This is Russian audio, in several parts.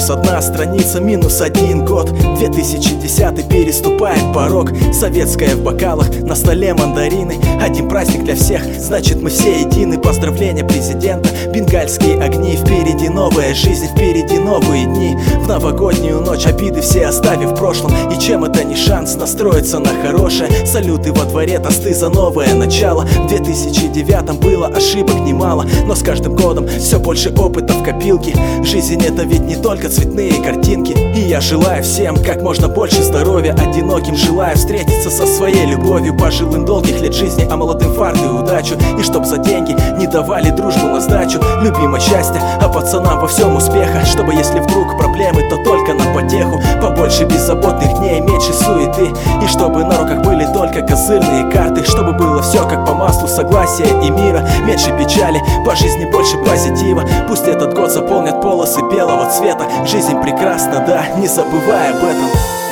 Минус одна страница, минус один год. 2010 переступает порог. Советская в бокалах, на столе мандарины. Один праздник для всех, значит мы все едины. Поздравления президента, бенгальские огни. Впереди новая жизнь, впереди новые дни. В новогоднюю ночь обиды все оставив в прошлом. И чем это не шанс настроиться на хорошее? Салюты во дворе, тосты за новое начало. В 2009 было ошибок немало, но с каждым годом все больше опыта в копилке. Жизнь это ведь не только цветные картинки. И я желаю всем как можно больше здоровья. Одиноким желаю встретиться со своей любовью. Пожилым долгих лет жизни, а молодым фарт и удачу. И чтоб за деньги не давали дружбу на сдачу. Любимое счастье, а пацанам во всем успеха. Чтобы если вдруг проблемы, то только на потеху. Побольше беззаботных дней, меньше суеты. И чтобы на руках были только козырные карты. Чтобы было все как по маслу, согласия и мира. Меньше печали, по жизни больше позитива. Пусть этот год заполнят полосы белого цвета. Жизнь прекрасна, да, не забывай об этом.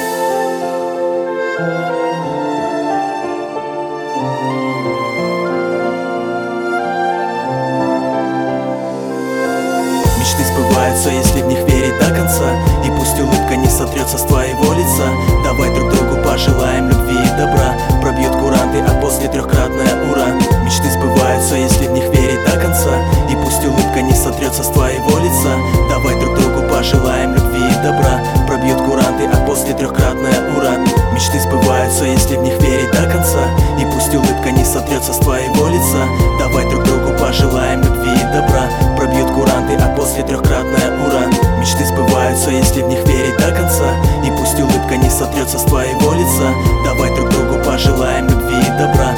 Мечты сбываются, если в них верить до конца. И пусть улыбка не сотрется с твоего лица. Давай друг другу пожелаем любви и добра. Пробьют куранты, а после трехкратное ура. Мечты сбываются, если в них верить до конца. И пусть улыбка не сотрется с твоего лица. Давай друг другу пожелаем любви и добра. Пробьют куранты, а после трехкратное ура. Мечты сбываются, если в них верить до конца. И пусть улыбка не сотрется с твоего лица. Давай друг другу пожелаем любви и добра. Пробьют куранты, а после трехкратное ура. Мечты сбываются, если в них верить до конца. И пусть улыбка не сотрется с твоего лица. Давай друг другу пожелаем любви и добра.